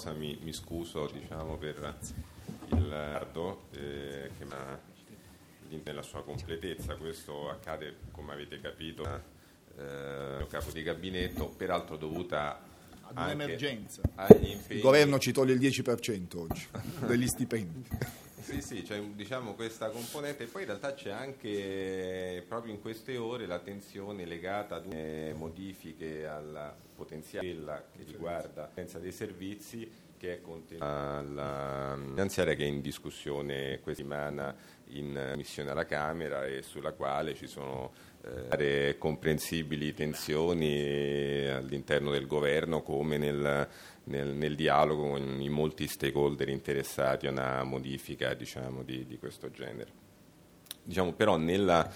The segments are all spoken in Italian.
cosa mi scuso diciamo, per il ritardo che nella sua completezza. Questo accade, come avete capito, mio capo di gabinetto, peraltro dovuta ad un'emergenza. Agli impegni. Il governo ci toglie il 10% oggi degli stipendi. Sì, c'è diciamo questa componente, e poi in realtà c'è anche proprio in queste ore la tensione legata ad modifiche alla potenziale che riguarda la potenza dei servizi, che è contenuta alla finanziaria, che è in discussione questa settimana in missione alla Camera e sulla quale ci sono comprensibili tensioni all'interno del governo, come nel dialogo con i molti stakeholder interessati a una modifica diciamo, di questo genere. Diciamo, però nella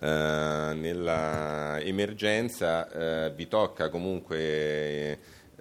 emergenza vi tocca comunque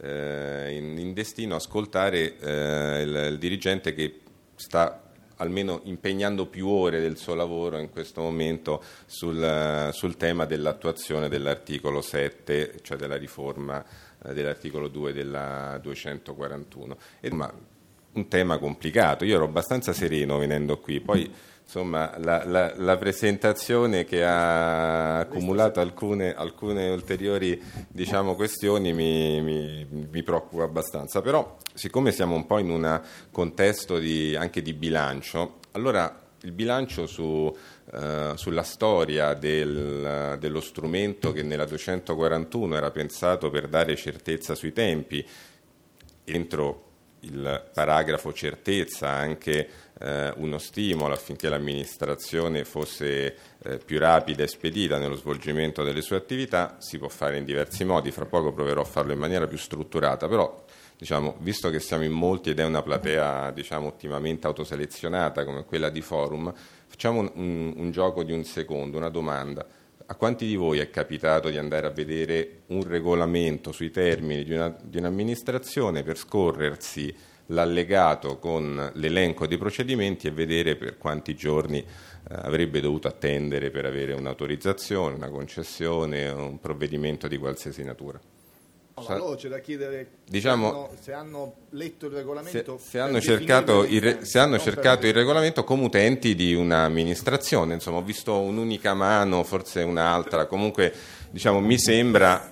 in destino ascoltare il dirigente che sta almeno impegnando più ore del suo lavoro in questo momento sul tema dell'attuazione dell'articolo 7, cioè della riforma dell'articolo 2 della 241. Ma un tema complicato. Io ero abbastanza sereno venendo qui, poi insomma la presentazione che ha accumulato alcune ulteriori diciamo, questioni mi preoccupa abbastanza. Però siccome siamo un po' in un contesto anche di bilancio, allora il bilancio sulla storia dello strumento che nella 241 era pensato per dare certezza sui tempi, entro il paragrafo certezza anche uno stimolo affinché l'amministrazione fosse più rapida e spedita nello svolgimento delle sue attività, si può fare in diversi modi. Fra poco proverò a farlo in maniera più strutturata, però diciamo, visto che siamo in molti ed è una platea diciamo, ottimamente autoselezionata come quella di Forum, facciamo un gioco di un secondo, una domanda. A quanti di voi è capitato di andare a vedere un regolamento sui termini di un'amministrazione per scorrersi l'allegato con l'elenco dei procedimenti e vedere per quanti giorni avrebbe dovuto attendere per avere un'autorizzazione, una concessione o un provvedimento di qualsiasi natura? Allora c'è da chiedere diciamo, se hanno letto il regolamento, se hanno cercato il regolamento come utenti di un'amministrazione. Insomma, ho visto un'unica mano, forse un'altra, comunque diciamo, mi sembra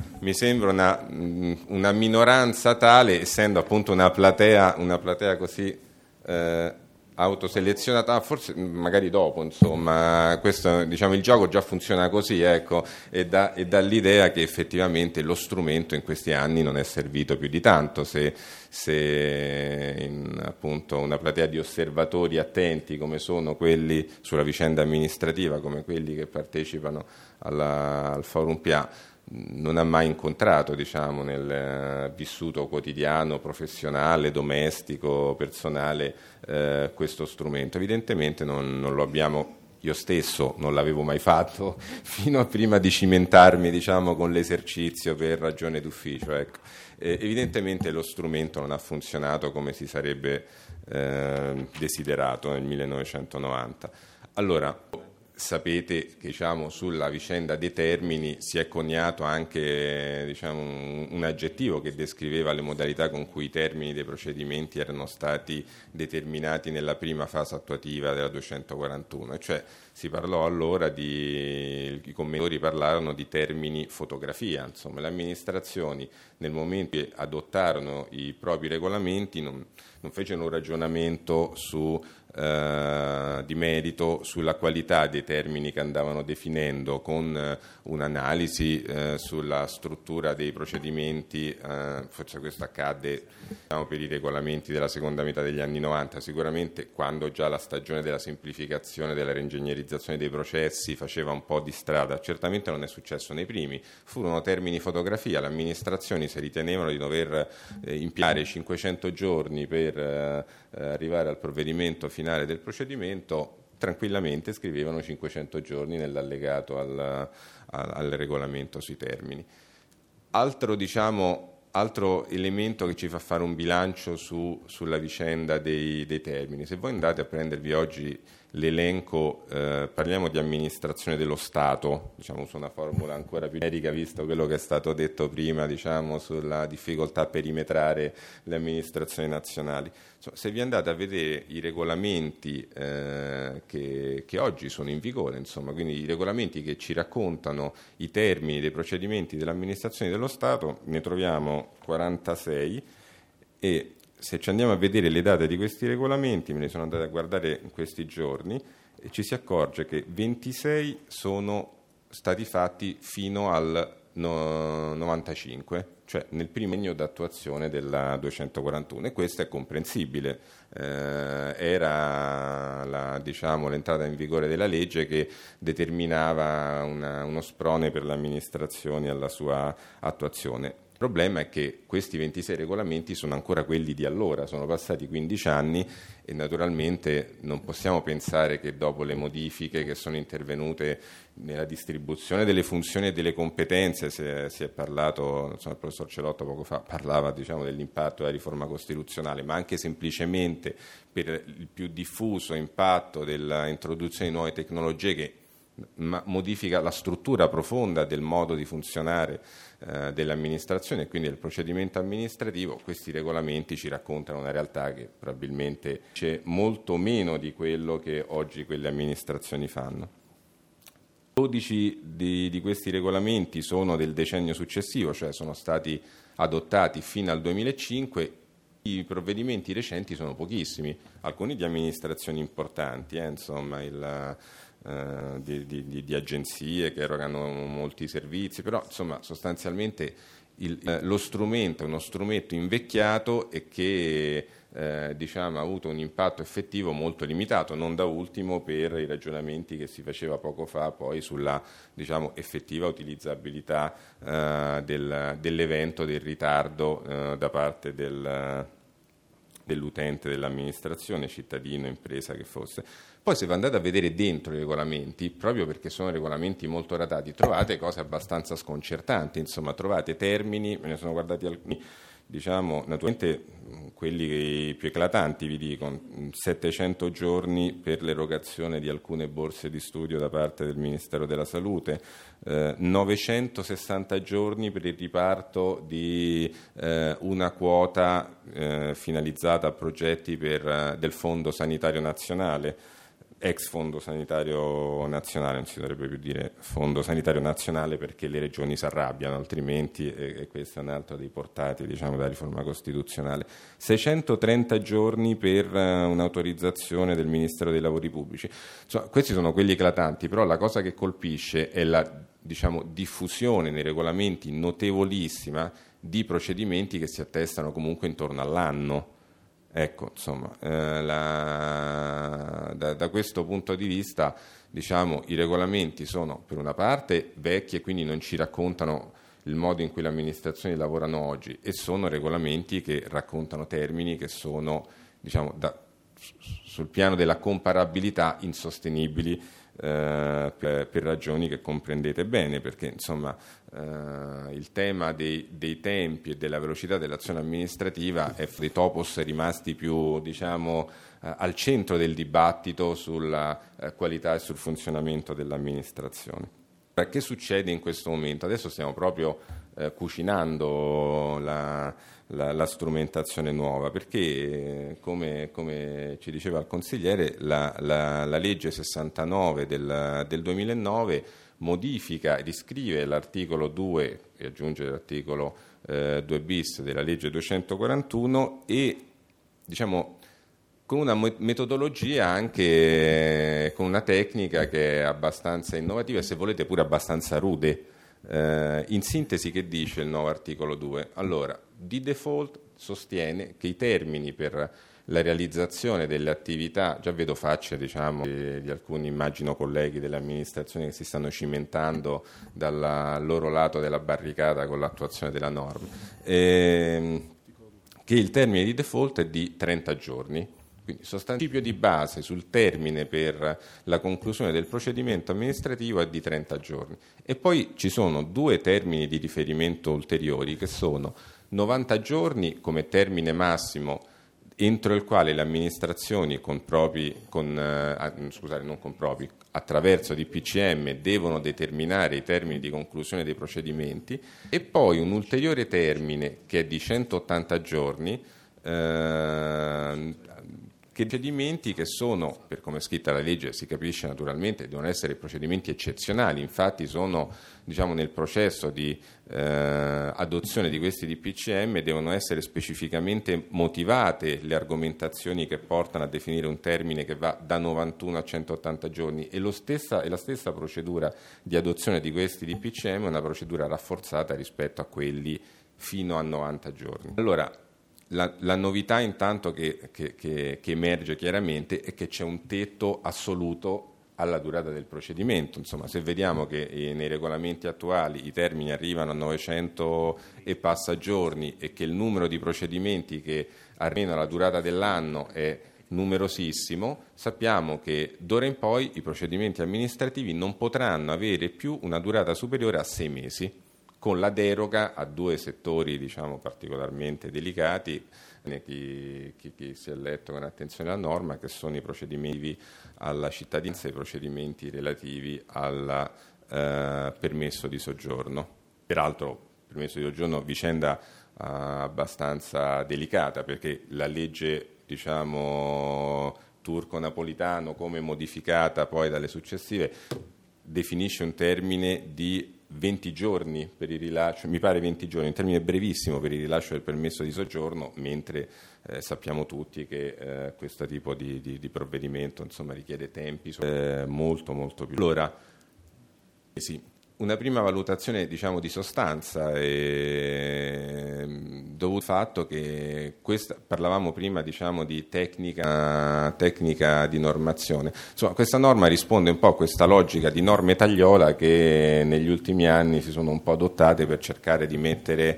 una minoranza tale, essendo appunto una platea così autoselezionata, forse magari dopo, insomma, questo, diciamo, il gioco già funziona così, ecco, e dà l'idea che effettivamente lo strumento in questi anni non è servito più di tanto, se in appunto una platea di osservatori attenti come sono quelli sulla vicenda amministrativa, come quelli che partecipano al Forum PA, non ha mai incontrato, diciamo, nel vissuto quotidiano, professionale, domestico, personale, questo strumento. Evidentemente non lo abbiamo, io stesso non l'avevo mai fatto fino a prima di cimentarmi, diciamo, con l'esercizio per ragione d'ufficio. Ecco. Evidentemente lo strumento non ha funzionato come si sarebbe desiderato nel 1990. Allora, sapete che diciamo, sulla vicenda dei termini si è coniato anche diciamo, un aggettivo che descriveva le modalità con cui i termini dei procedimenti erano stati determinati nella prima fase attuativa della 241, cioè si parlò allora i commentatori parlarono di termini fotografia. Insomma, le amministrazioni nel momento che adottarono i propri regolamenti non fecero un ragionamento di merito sulla qualità dei termini che andavano definendo, con un'analisi sulla struttura dei procedimenti. Forse questo accadde per i regolamenti della seconda metà degli anni 90, sicuramente quando già la stagione della semplificazione, della reingegnerizzazione dei processi faceva un po' di strada. Certamente non è successo nei primi, furono termini fotografia, le amministrazioni se ritenevano di dover impiegare 500 giorni per arrivare al provvedimento finale del procedimento, tranquillamente scrivevano 500 giorni nell'allegato al regolamento sui termini. Altro elemento che ci fa fare un bilancio sulla vicenda dei termini. Se voi andate a prendervi oggi l'elenco, parliamo di amministrazione dello Stato, diciamo, uso una formula ancora più generica visto quello che è stato detto prima, diciamo, sulla difficoltà a perimetrare le amministrazioni nazionali. Insomma, se vi andate a vedere i regolamenti che oggi sono in vigore, insomma, quindi i regolamenti che ci raccontano i termini dei procedimenti delle amministrazioni dello Stato, ne troviamo 46 e se ci andiamo a vedere le date di questi regolamenti, me ne sono andato a guardare in questi giorni, e ci si accorge che 26 sono stati fatti fino al 95, cioè nel primo anno d'attuazione della 241, e questo è comprensibile. Era l'entrata in vigore della legge che determinava uno sprone per le amministrazioni alla sua attuazione. Il problema è che questi 26 regolamenti sono ancora quelli di allora, sono passati 15 anni e naturalmente non possiamo pensare che dopo le modifiche che sono intervenute nella distribuzione delle funzioni e delle competenze, si è parlato, insomma, il professor Celotto poco fa parlava, diciamo, dell'impatto della riforma costituzionale, ma anche semplicemente per il più diffuso impatto dell'introduzione di nuove tecnologie che modifica la struttura profonda del modo di funzionare delle amministrazioni e quindi del procedimento amministrativo. Questi regolamenti ci raccontano una realtà che probabilmente c'è molto meno di quello che oggi quelle amministrazioni fanno. 12 di questi regolamenti sono del decennio successivo, cioè sono stati adottati fino al 2005. I provvedimenti recenti sono pochissimi, alcuni di amministrazioni importanti, insomma, di agenzie che erogano molti servizi, però insomma sostanzialmente lo strumento è uno strumento invecchiato e che ha avuto un impatto effettivo molto limitato, non da ultimo per i ragionamenti che si faceva poco fa poi sulla effettiva utilizzabilità dell'evento, del ritardo da parte dell'utente dell'amministrazione, cittadino, impresa che fosse. Poi se vi andate a vedere dentro i regolamenti, proprio perché sono regolamenti molto datati, trovate cose abbastanza sconcertanti, insomma trovate termini, me ne sono guardati alcuni, naturalmente quelli più eclatanti, vi dico, 700 giorni per l'erogazione di alcune borse di studio da parte del Ministero della Salute, 960 giorni per il riparto di una quota finalizzata a progetti del Fondo Sanitario Nazionale, ex Fondo Sanitario Nazionale, non si dovrebbe più dire Fondo Sanitario Nazionale perché le regioni si arrabbiano altrimenti, e questo è un altro dei portati della riforma costituzionale. 630 giorni per un'autorizzazione del Ministero dei Lavori Pubblici. Insomma, questi sono quelli eclatanti, però la cosa che colpisce è la diffusione nei regolamenti notevolissima di procedimenti che si attestano comunque intorno all'anno. Ecco, insomma, da questo punto di vista, i regolamenti sono per una parte vecchi e quindi non ci raccontano il modo in cui le amministrazioni lavorano oggi, e sono regolamenti che raccontano termini che sono, sul piano della comparabilità, insostenibili per ragioni che comprendete bene, perché insomma il tema dei tempi e della velocità dell'azione amministrativa è dei topos rimasti più al centro del dibattito sulla qualità e sul funzionamento dell'amministrazione. Che succede in questo momento? Adesso stiamo proprio cucinando la strumentazione nuova, perché come ci diceva il consigliere, la legge 69 del 2009 modifica, riscrive l'articolo 2 e aggiunge l'articolo 2 bis della legge 241 e con una metodologia, anche con una tecnica che è abbastanza innovativa e, se volete, pure abbastanza rude. In sintesi, che dice il nuovo articolo 2? Allora, di default sostiene che i termini per la realizzazione delle attività, già vedo facce di alcuni, immagino, colleghi delle amministrazioni che si stanno cimentando dal loro lato della barricata con l'attuazione della norma, che il termine di default è di 30 giorni. Quindi il principio di base sul termine per la conclusione del procedimento amministrativo è di 30 giorni. E poi ci sono due termini di riferimento ulteriori, che sono 90 giorni come termine massimo entro il quale le amministrazioni attraverso DPCM devono determinare i termini di conclusione dei procedimenti, e poi un ulteriore termine che è di 180 giorni che procedimenti che sono, per come è scritta la legge, si capisce naturalmente, devono essere procedimenti eccezionali. Infatti sono, nel processo di adozione di questi DPCM devono essere specificamente motivate le argomentazioni che portano a definire un termine che va da 91 a 180 giorni, e la stessa procedura di adozione di questi DPCM è una procedura rafforzata rispetto a quelli fino a 90 giorni. Allora, la novità intanto che emerge chiaramente è che c'è un tetto assoluto alla durata del procedimento. Insomma, se vediamo che nei regolamenti attuali i termini arrivano a 900 e passa giorni e che il numero di procedimenti che arrivano alla durata dell'anno è numerosissimo, sappiamo che d'ora in poi i procedimenti amministrativi non potranno avere più una durata superiore a 6 mesi, con la deroga a 2 settori particolarmente delicati. Chi si è letto con attenzione la norma, che sono i procedimenti alla cittadinanza e i procedimenti relativi al permesso di soggiorno. Peraltro, permesso di soggiorno, vicenda abbastanza delicata, perché la legge turco-napolitano, come modificata poi dalle successive, definisce un termine di 20 giorni per il rilascio, mi pare 20 giorni, un termine brevissimo per il rilascio del permesso di soggiorno, mentre sappiamo tutti che questo tipo di provvedimento richiede tempi molto molto più. Allora, sì, una prima valutazione di sostanza è dovuta al fatto che parlavamo prima di tecnica di normazione. Insomma, questa norma risponde un po' a questa logica di norme tagliola che negli ultimi anni si sono un po' adottate per cercare di mettere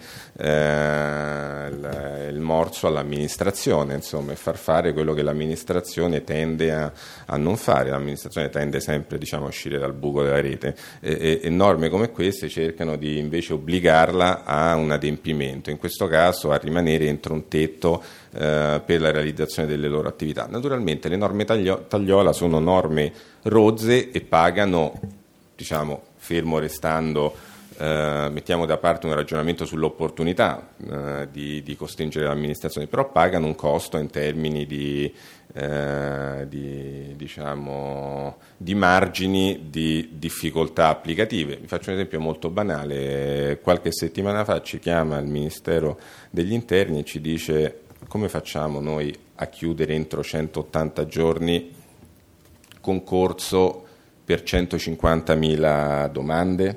il morso all'amministrazione, e far fare quello che l'amministrazione tende a non fare. L'amministrazione tende sempre a uscire dal buco della rete, e norme come queste cercano di invece obbligarla a un adempimento, in questo caso a rimanere entro un tetto per la realizzazione delle loro attività. Naturalmente le norme tagliola sono norme rozze e pagano, fermo restando, mettiamo da parte un ragionamento sull'opportunità di costringere l'amministrazione, però pagano un costo in termini di margini di difficoltà applicative. Vi faccio un esempio molto banale. Qualche settimana fa ci chiama il Ministero degli Interni e ci dice: come facciamo noi a chiudere entro 180 giorni concorso per 150.000 domande?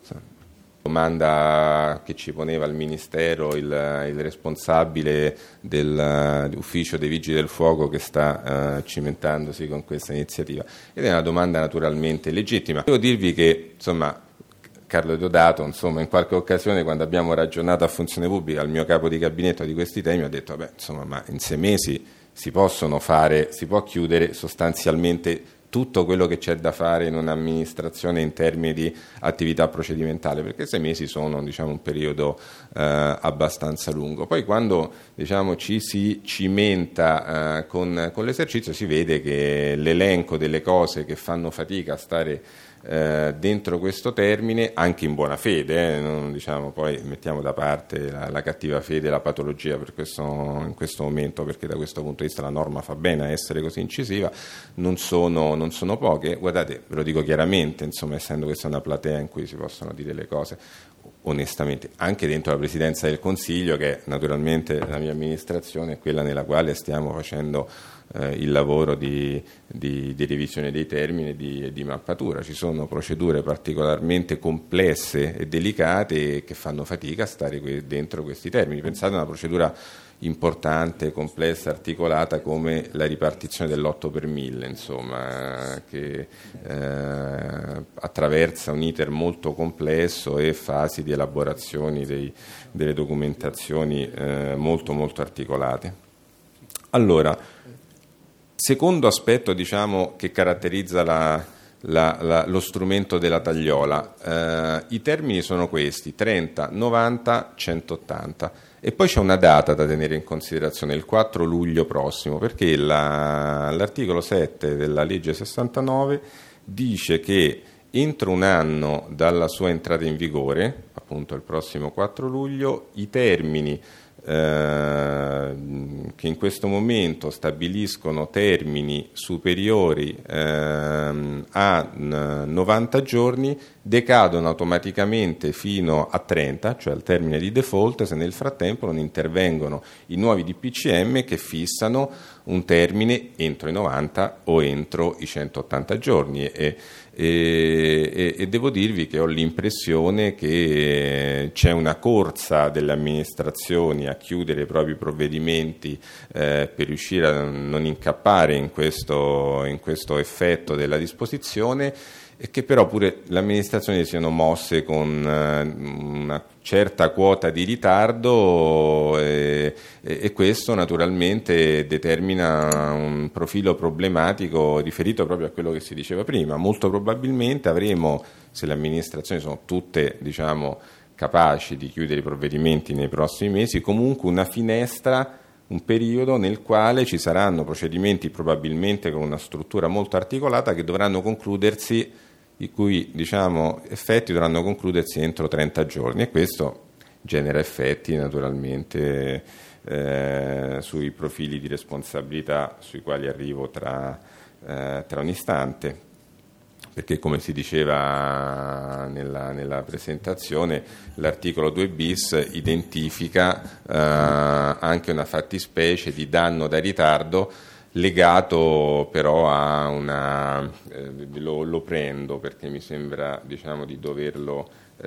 Domanda che ci poneva il Ministero il responsabile dell'ufficio dei Vigili del Fuoco, che sta cimentandosi con questa iniziativa, ed è una domanda naturalmente legittima. Devo dirvi che Carlo Deodato, in qualche occasione, quando abbiamo ragionato a Funzione Pubblica, al mio capo di gabinetto di questi temi, ha detto: ma in 6 mesi si può chiudere sostanzialmente tutto quello che c'è da fare in un'amministrazione in termini di attività procedimentale, perché 6 mesi sono un periodo abbastanza lungo. Poi quando ci si cimenta con l'esercizio, si vede che l'elenco delle cose che fanno fatica a stare dentro questo termine, anche in buona fede, poi mettiamo da parte la cattiva fede e la patologia in questo momento, perché da questo punto di vista la norma fa bene a essere così incisiva, non sono poche. Guardate, ve lo dico chiaramente, essendo questa una platea in cui si possono dire le cose onestamente, anche dentro la Presidenza del Consiglio, che naturalmente la mia amministrazione è quella nella quale stiamo facendo il lavoro di revisione dei termini e di mappatura. Ci sono procedure particolarmente complesse e delicate che fanno fatica a stare dentro questi termini. Pensate a una procedura importante, complessa, articolata come la ripartizione dell'8 per 1000, che attraversa un iter molto complesso e fasi di elaborazione delle documentazioni molto molto articolate. Allora, secondo aspetto che caratterizza lo strumento della tagliola. I termini sono questi: 30, 90, 180. E poi c'è una data da tenere in considerazione, il 4 luglio prossimo, perché l'articolo 7 della legge 69 dice che entro un anno dalla sua entrata in vigore, appunto il prossimo 4 luglio, i termini che in questo momento stabiliscono termini superiori a 90 giorni decadono automaticamente fino a 30, cioè al termine di default, se nel frattempo non intervengono i nuovi DPCM che fissano un termine entro i 90 o entro i 180 giorni. E devo dirvi che ho l'impressione che c'è una corsa delle amministrazioni a chiudere i propri provvedimenti per riuscire a non incappare in questo effetto della disposizione, e che però pure le amministrazioni siano mosse con una certa quota di ritardo e questo naturalmente determina un profilo problematico riferito proprio a quello che si diceva prima. Molto probabilmente avremo, se le amministrazioni sono tutte capaci di chiudere i provvedimenti nei prossimi mesi, comunque una finestra, un periodo nel quale ci saranno procedimenti probabilmente con una struttura molto articolata che dovranno concludersi, i cui effetti dovranno concludersi entro 30 giorni, e questo genera effetti naturalmente sui profili di responsabilità sui quali arrivo tra un istante, perché come si diceva nella presentazione, l'articolo 2 bis identifica anche una fattispecie di danno da ritardo legato però a lo prendo perché mi sembra di doverlo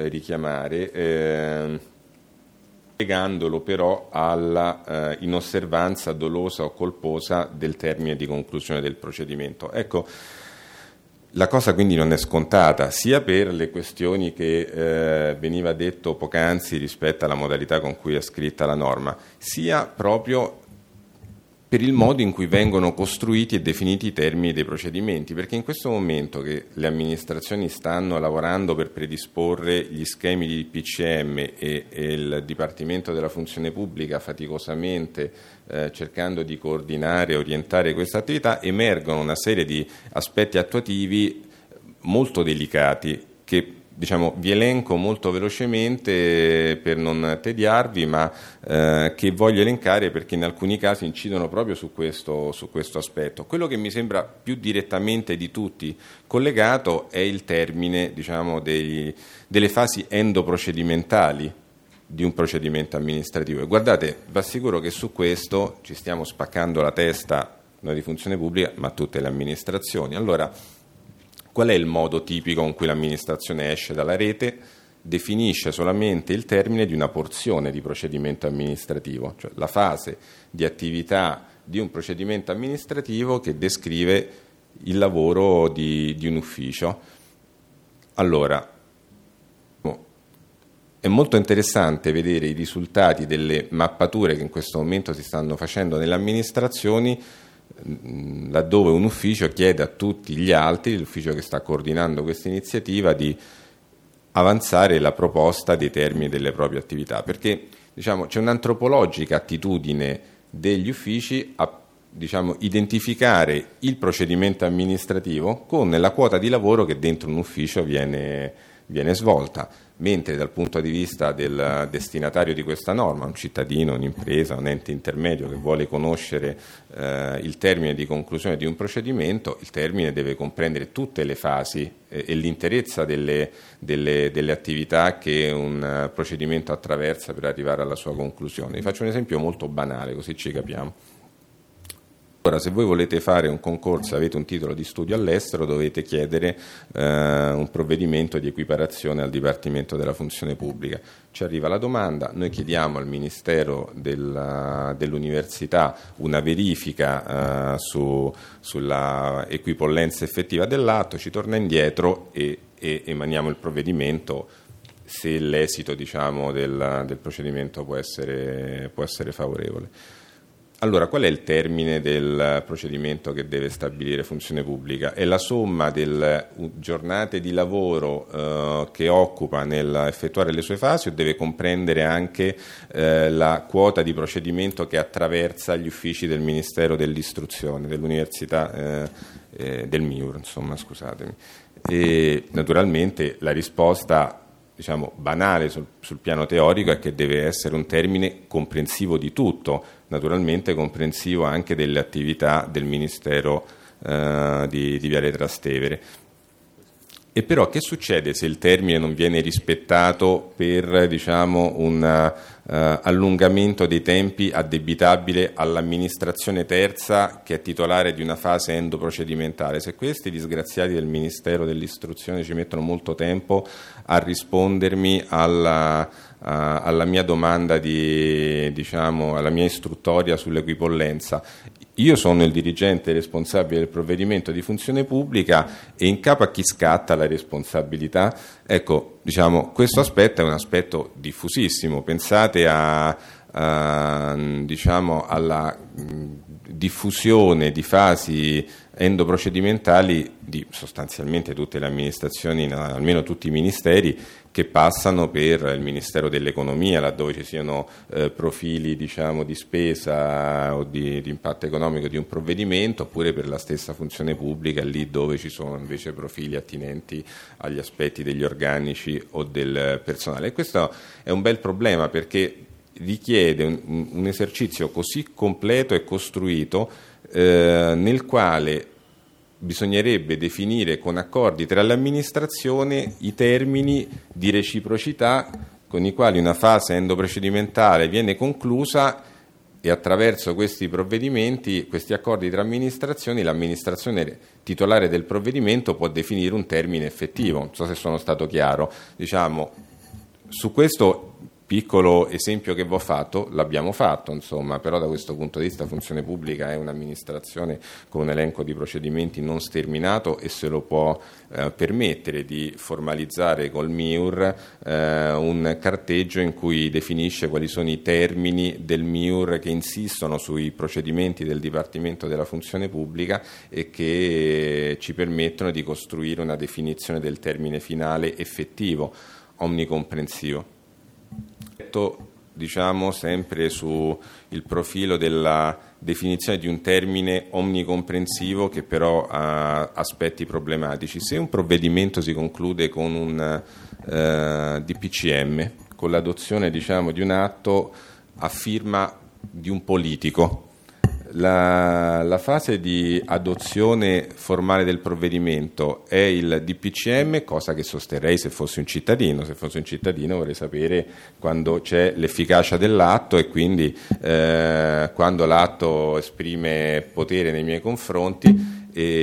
richiamare, legandolo però alla inosservanza dolosa o colposa del termine di conclusione del procedimento. Ecco, la cosa quindi non è scontata, sia per le questioni che veniva detto poc'anzi rispetto alla modalità con cui è scritta la norma, sia proprio per il modo in cui vengono costruiti e definiti i termini dei procedimenti, perché in questo momento che le amministrazioni stanno lavorando per predisporre gli schemi di DPCM e il Dipartimento della Funzione Pubblica faticosamente cercando di coordinare e orientare questa attività, emergono una serie di aspetti attuativi molto delicati che vi elenco molto velocemente per non tediarvi, ma che voglio elencare perché in alcuni casi incidono proprio su questo aspetto. Quello che mi sembra più direttamente di tutti collegato è il termine delle fasi endoprocedimentali di un procedimento amministrativo. E guardate, vi assicuro che su questo ci stiamo spaccando la testa noi di Funzione Pubblica, ma tutte le amministrazioni. Allora, qual è il modo tipico con cui l'amministrazione esce dalla rete? Definisce solamente il termine di una porzione di procedimento amministrativo, cioè la fase di attività di un procedimento amministrativo che descrive il lavoro di un ufficio. Allora, è molto interessante vedere i risultati delle mappature che in questo momento si stanno facendo nelle amministrazioni, laddove un ufficio chiede a tutti gli altri, l'ufficio che sta coordinando questa iniziativa, di avanzare la proposta dei termini delle proprie attività, perché c'è un'antropologica attitudine degli uffici a identificare il procedimento amministrativo con la quota di lavoro che dentro un ufficio viene svolta, mentre dal punto di vista del destinatario di questa norma, un cittadino, un'impresa, un ente intermedio che vuole conoscere il termine di conclusione di un procedimento, il termine deve comprendere tutte le fasi e l'interezza delle attività che un procedimento attraversa per arrivare alla sua conclusione. Vi faccio un esempio molto banale, così ci capiamo. Ora, se voi volete fare un concorso e avete un titolo di studio all'estero, dovete chiedere un provvedimento di equiparazione al Dipartimento della Funzione Pubblica. Ci arriva la domanda, noi chiediamo al Ministero dell'Università una verifica sulla equipollenza effettiva dell'atto, ci torna indietro e emaniamo il provvedimento se l'esito del procedimento può essere favorevole. Allora, qual è il termine del procedimento che deve stabilire funzione pubblica? È la somma delle giornate di lavoro che occupa nell'effettuare le sue fasi, o deve comprendere anche la quota di procedimento che attraversa gli uffici del Ministero dell'Istruzione, dell'Università, del MIUR, insomma, scusatemi. E naturalmente la risposta, diciamo, banale sul piano teorico è che deve essere un termine comprensivo di tutto, naturalmente comprensivo anche delle attività del Ministero di Viale Trastevere. E però che succede se il termine non viene rispettato per, diciamo, un allungamento dei tempi addebitabile all'amministrazione terza che è titolare di una fase endoprocedimentale? Se questi disgraziati del Ministero dell'Istruzione ci mettono molto tempo a rispondermi alla mia domanda alla mia istruttoria sull'equipollenza, io sono il dirigente responsabile del provvedimento di funzione pubblica e in capo a chi scatta la responsabilità? Ecco, diciamo, questo aspetto è un aspetto diffusissimo. Pensate diciamo, alla diffusione di fasi endoprocedimentali di sostanzialmente tutte le amministrazioni, almeno tutti i ministeri, che passano per il Ministero dell'Economia, laddove ci siano profili, diciamo, di spesa o di impatto economico di un provvedimento, oppure per la stessa funzione pubblica, lì dove ci sono invece profili attinenti agli aspetti degli organici o del personale. E questo è un bel problema, perché richiede un esercizio così completo e costruito nel quale bisognerebbe definire con accordi tra l'amministrazione i termini di reciprocità con i quali una fase endoprocedimentale viene conclusa, e attraverso questi provvedimenti, questi accordi tra amministrazioni, l'amministrazione titolare del provvedimento può definire un termine effettivo. Non so se sono stato chiaro. Diciamo, su questo piccolo esempio che vi ho fatto, l'abbiamo fatto, insomma, però da questo punto di vista funzione pubblica è un'amministrazione con un elenco di procedimenti non sterminato e se lo può permettere di formalizzare col MIUR un carteggio in cui definisce quali sono i termini del MIUR che insistono sui procedimenti del Dipartimento della Funzione Pubblica e che ci permettono di costruire una definizione del termine finale effettivo, omnicomprensivo. Diciamo sempre su il profilo della definizione di un termine omnicomprensivo che però ha aspetti problematici. Se un provvedimento si conclude con un DPCM, con l'adozione, diciamo, di un atto a firma di un politico, la fase di adozione formale del provvedimento è il DPCM, cosa che sosterrei se fossi un cittadino. Se fossi un cittadino vorrei sapere quando c'è l'efficacia dell'atto e quindi quando l'atto esprime potere nei miei confronti,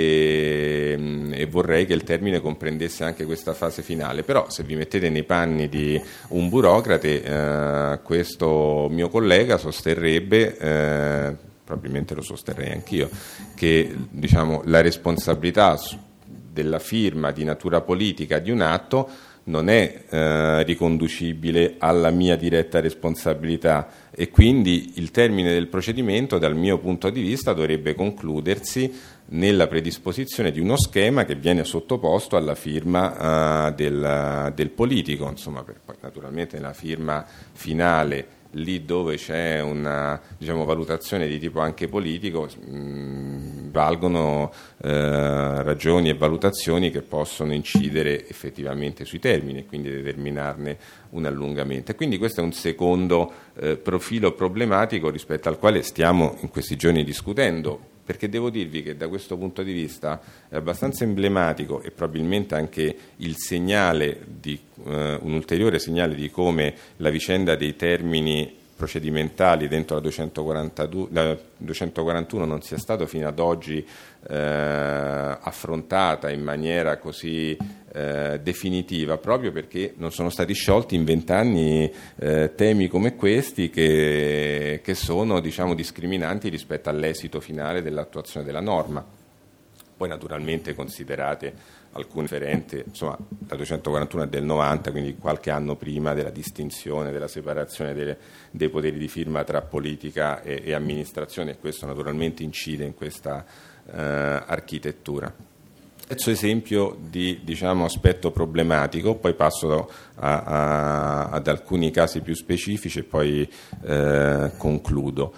e vorrei che il termine comprendesse anche questa fase finale. Però se vi mettete nei panni di un burocrate, questo mio collega sosterrebbe, probabilmente lo sosterrei anch'io, che, diciamo, la responsabilità della firma di natura politica di un atto non è riconducibile alla mia diretta responsabilità e quindi il termine del procedimento, dal mio punto di vista, dovrebbe concludersi nella predisposizione di uno schema che viene sottoposto alla firma del politico, insomma, poi naturalmente nella firma finale, lì dove c'è una, diciamo, valutazione di tipo anche politico, valgono ragioni e valutazioni che possono incidere effettivamente sui termini e quindi determinarne un allungamento. E quindi questo è un secondo profilo problematico rispetto al quale stiamo in questi giorni discutendo, perché devo dirvi che da questo punto di vista è abbastanza emblematico e probabilmente anche il segnale un ulteriore segnale di come la vicenda dei termini procedimentali dentro la 241 non sia stato fino ad oggi affrontata in maniera così definitiva, proprio perché non sono stati sciolti in 20 anni temi come questi che sono, diciamo, discriminanti rispetto all'esito finale dell'attuazione della norma. poi naturalmente considerate alcune differenti, insomma la 241 è del 90, quindi qualche anno prima della distinzione, della separazione dei poteri di firma tra politica e amministrazione, e questo naturalmente incide in questa architettura. Terzo esempio di aspetto problematico, poi passo ad alcuni casi più specifici e poi concludo.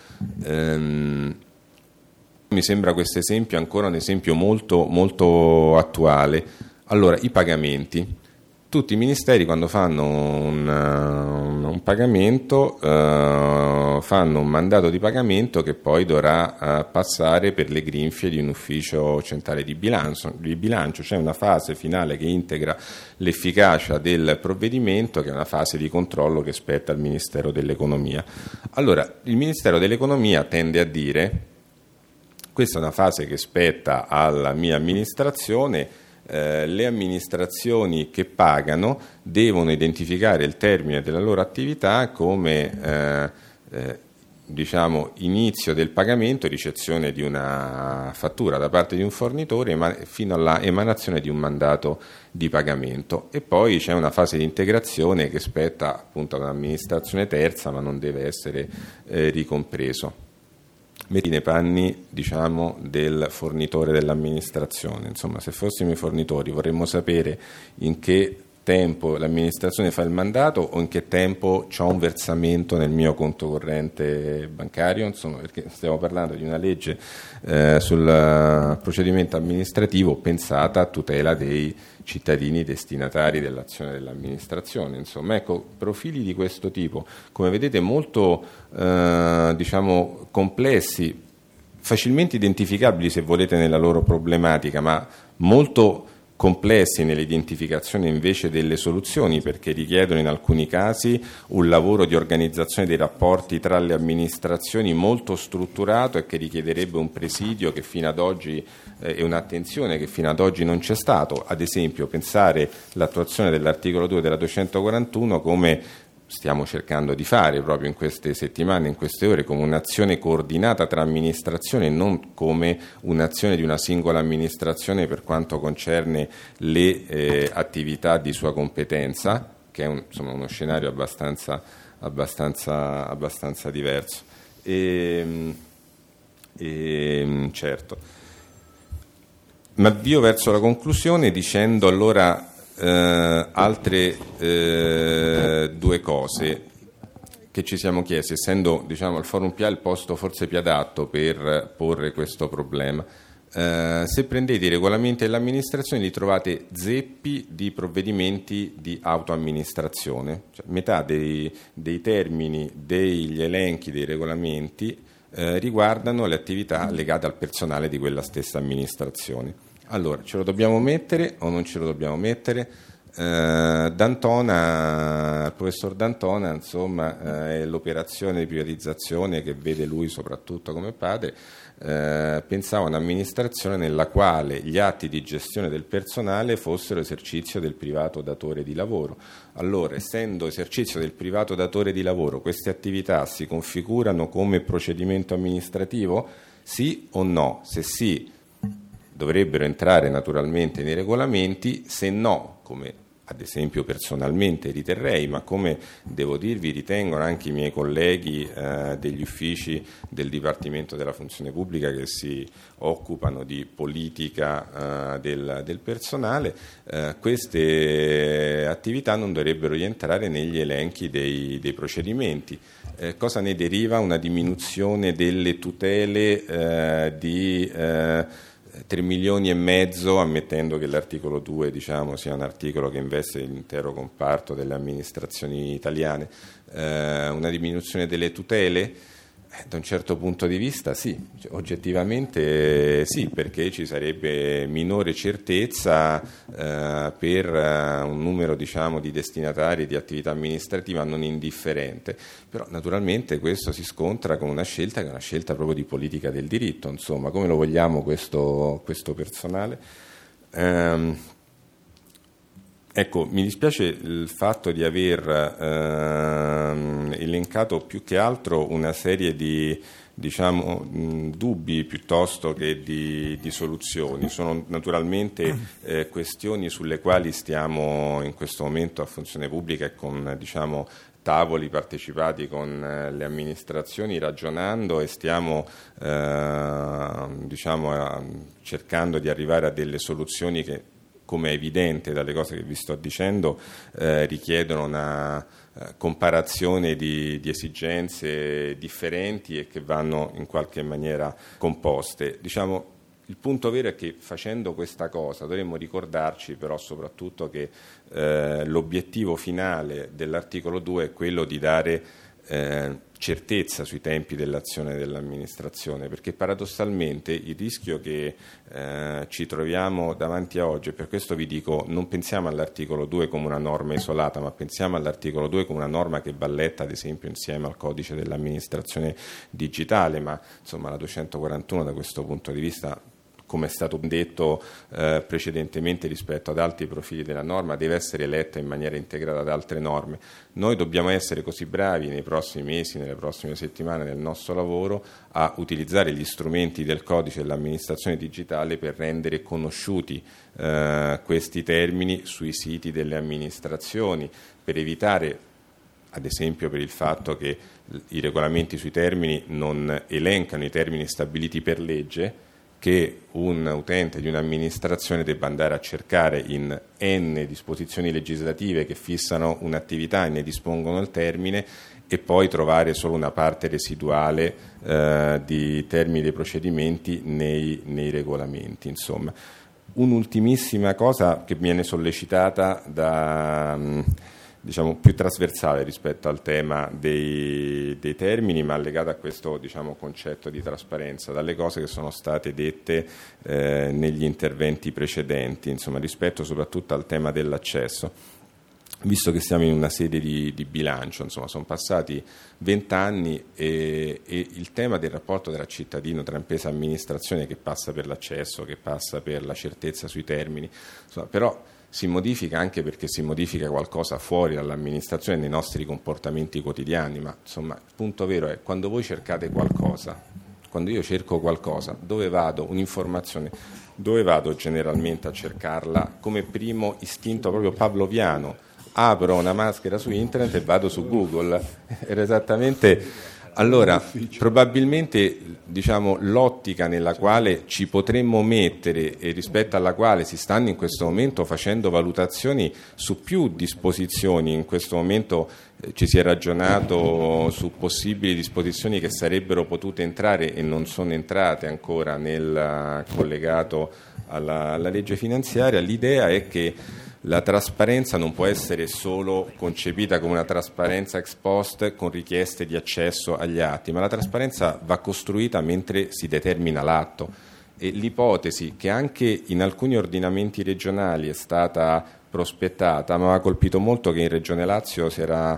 Mi sembra questo esempio ancora un esempio molto, molto attuale. Allora, i pagamenti. Tutti i ministeri, quando fanno un pagamento, fanno un mandato di pagamento che poi dovrà passare per le grinfie di un ufficio centrale di bilancio. C'è una fase finale che integra l'efficacia del provvedimento, che è una fase di controllo che spetta al Ministero dell'Economia. Allora, il Ministero dell'Economia tende a dire: questa è una fase che spetta alla mia amministrazione. Le amministrazioni che pagano devono identificare il termine della loro attività come inizio del pagamento, ricezione di una fattura da parte di un fornitore fino alla emanazione di un mandato di pagamento, e poi c'è una fase di integrazione che spetta appunto a un'amministrazione terza, ma non deve essere ricompreso. Metti nei panni del fornitore dell'amministrazione. Insomma, se fossimo i fornitori vorremmo sapere in che tempo l'amministrazione fa il mandato o in che tempo c'ho un versamento nel mio conto corrente bancario, insomma, perché stiamo parlando di una legge sul procedimento amministrativo pensata a tutela dei cittadini destinatari dell'azione dell'amministrazione. Insomma, ecco, profili di questo tipo, come vedete, molto complessi, facilmente identificabili se volete nella loro problematica, ma molto complessi nell'identificazione invece delle soluzioni, perché richiedono in alcuni casi un lavoro di organizzazione dei rapporti tra le amministrazioni molto strutturato e che richiederebbe un presidio che fino ad oggi e un'attenzione che fino ad oggi non c'è stato. Ad esempio, pensare l'attuazione dell'articolo 2 della 241 come stiamo cercando di fare proprio in queste settimane, in queste ore, come un'azione coordinata tra amministrazioni e non come un'azione di una singola amministrazione per quanto concerne le attività di sua competenza, che è uno scenario abbastanza diverso. Certo. Ma avvio verso la conclusione dicendo allora altre due cose che ci siamo chiesti, essendo il Forum PIA il posto forse più adatto per porre questo problema. Se prendete i regolamenti dell'amministrazione li trovate zeppi di provvedimenti di autoamministrazione, cioè metà dei termini degli elenchi dei regolamenti riguardano le attività legate al personale di quella stessa amministrazione. Allora, ce lo dobbiamo mettere o non ce lo dobbiamo mettere? Il professor D'Antona, insomma, è l'operazione di privatizzazione che vede lui soprattutto come padre. Pensava a un'amministrazione nella quale gli atti di gestione del personale fossero esercizio del privato datore di lavoro. Allora, essendo esercizio del privato datore di lavoro, queste attività si configurano come procedimento amministrativo? Sì o no? Se sì, dovrebbero entrare naturalmente nei regolamenti, se no, come ad esempio personalmente riterrei, ma come devo dirvi ritengono anche i miei colleghi degli uffici del Dipartimento della Funzione Pubblica che si occupano di politica del personale, queste attività non dovrebbero rientrare negli elenchi dei procedimenti. Cosa ne deriva? Una diminuzione delle tutele di 3 milioni e mezzo, ammettendo che l'articolo 2 sia un articolo che investe l'intero comparto delle amministrazioni italiane, una diminuzione delle tutele? Da un certo punto di vista sì, oggettivamente sì, perché ci sarebbe minore certezza per un numero di destinatari di attività amministrativa non indifferente, però naturalmente questo si scontra con una scelta che è una scelta proprio di politica del diritto, insomma, come lo vogliamo questo personale? Ecco, mi dispiace il fatto di aver elencato più che altro una serie di dubbi piuttosto che di soluzioni. Sono naturalmente questioni sulle quali stiamo in questo momento a Funzione Pubblica e con tavoli partecipati con le amministrazioni ragionando, e stiamo cercando di arrivare a delle soluzioni che, come è evidente dalle cose che vi sto dicendo, richiedono una comparazione di esigenze differenti e che vanno in qualche maniera composte. Il punto vero è che facendo questa cosa dovremmo ricordarci però soprattutto che l'obiettivo finale dell'articolo 2 è quello di dare certezza sui tempi dell'azione dell'amministrazione, perché paradossalmente il rischio che ci troviamo davanti a oggi, e per questo vi dico, non pensiamo all'articolo 2 come una norma isolata, ma pensiamo all'articolo 2 come una norma che va letta ad esempio insieme al codice dell'amministrazione digitale, ma insomma la 241 da questo punto di vista, come è stato detto precedentemente rispetto ad altri profili della norma, deve essere letta in maniera integrata ad altre norme. Noi dobbiamo essere così bravi nei prossimi mesi, nelle prossime settimane nel nostro lavoro a utilizzare gli strumenti del codice dell'amministrazione digitale per rendere conosciuti questi termini sui siti delle amministrazioni, per evitare, ad esempio, per il fatto che i regolamenti sui termini non elencano i termini stabiliti per legge, che un utente di un'amministrazione debba andare a cercare in N disposizioni legislative che fissano un'attività e ne dispongono il termine, e poi trovare solo una parte residuale di termini dei procedimenti nei regolamenti. Insomma, un'ultimissima cosa che viene sollecitata da più trasversale rispetto al tema dei termini, ma legata a questo concetto di trasparenza, dalle cose che sono state dette negli interventi precedenti, rispetto soprattutto al tema dell'accesso. Visto che siamo in una sede di bilancio, sono passati 20 anni e il tema del rapporto tra cittadino, tra impresa e amministrazione, che passa per l'accesso, che passa per la certezza sui termini, però si modifica anche perché si modifica qualcosa fuori dall'amministrazione nei nostri comportamenti quotidiani, ma il punto vero è: quando voi cercate qualcosa, quando io cerco qualcosa, dove vado? Un'informazione, dove vado generalmente a cercarla? Come primo istinto proprio pavloviano, apro una maschera su internet e vado su Google. Era esattamente. Allora, probabilmente l'ottica nella quale ci potremmo mettere e rispetto alla quale si stanno in questo momento facendo valutazioni su più disposizioni, in questo momento ci si è ragionato su possibili disposizioni che sarebbero potute entrare e non sono entrate ancora nel collegato alla legge finanziaria. L'idea è che la trasparenza non può essere solo concepita come una trasparenza ex post con richieste di accesso agli atti, ma la trasparenza va costruita mentre si determina l'atto, e l'ipotesi che anche in alcuni ordinamenti regionali è stata prospettata, ma ha colpito molto che in Regione Lazio si era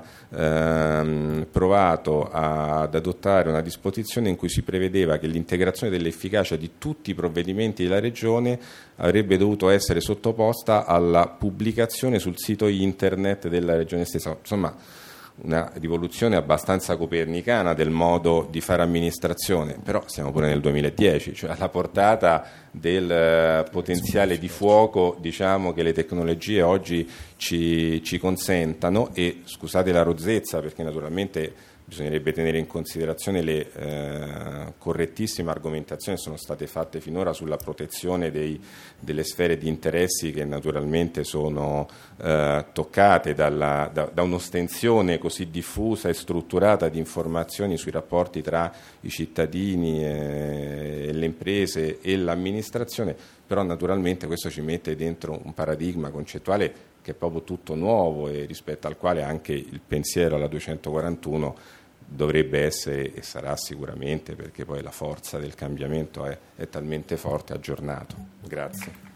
provato ad adottare una disposizione in cui si prevedeva che l'integrazione dell'efficacia di tutti i provvedimenti della Regione avrebbe dovuto essere sottoposta alla pubblicazione sul sito internet della Regione stessa. Insomma, una rivoluzione abbastanza copernicana del modo di fare amministrazione, però siamo pure nel 2010, cioè alla portata del potenziale di fuoco che le tecnologie oggi ci consentano. E scusate la rozzezza, perché naturalmente bisognerebbe tenere in considerazione le correttissime argomentazioni che sono state fatte finora sulla protezione delle sfere di interessi che naturalmente sono toccate da un'ostensione così diffusa e strutturata di informazioni sui rapporti tra i cittadini e le imprese e l'amministrazione, però naturalmente questo ci mette dentro un paradigma concettuale che è proprio tutto nuovo e rispetto al quale anche il pensiero alla 241 dovrebbe essere, e sarà sicuramente, perché poi la forza del cambiamento è talmente forte, aggiornato. Grazie.